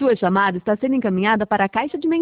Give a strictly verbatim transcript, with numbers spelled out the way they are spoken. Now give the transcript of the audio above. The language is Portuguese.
Sua chamada está sendo encaminhada para a caixa de